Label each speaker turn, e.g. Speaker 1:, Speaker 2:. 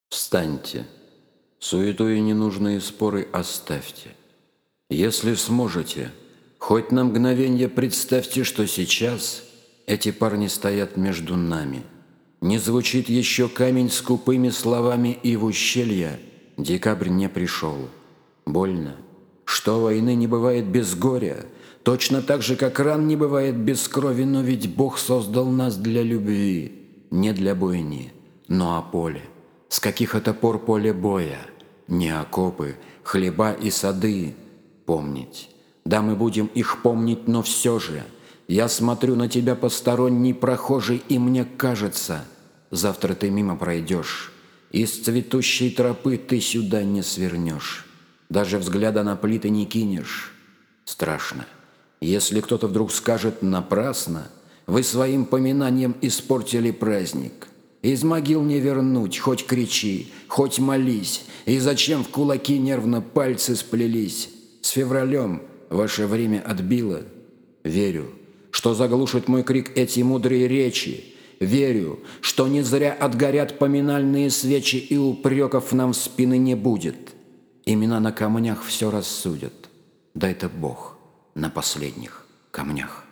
Speaker 1: Встаньте, суету и ненужные споры оставьте. Если сможете, хоть на мгновенье представьте, что сейчас эти парни стоят между нами. Не звучит еще камень скупыми словами, и в ущелье декабрь не пришел. Больно, что войны не бывает без горя, точно так же, как ран не бывает без крови, но ведь Бог создал нас для любви, не для бойни, но о поле. С каких это пор поле боя? Не окопы, хлеба и сады помнить. Да, мы будем их помнить, но все же я смотрю на тебя, посторонний прохожий, и мне кажется, завтра ты мимо пройдешь, из цветущей тропы ты сюда не свернешь, даже взгляда на плиты не кинешь. Страшно, если кто-то вдруг скажет напрасно, вы своим поминанием испортили праздник. Из могил не вернуть, хоть кричи, хоть молись, и зачем в кулаки нервно пальцы сплелись? С февралем ваше время отбило. Верю, что заглушит мой крик эти мудрые речи. Верю, что не зря отгорят поминальные свечи, и упреков нам в спины не будет. Имена на камнях все рассудят. Да это Бог на последних камнях.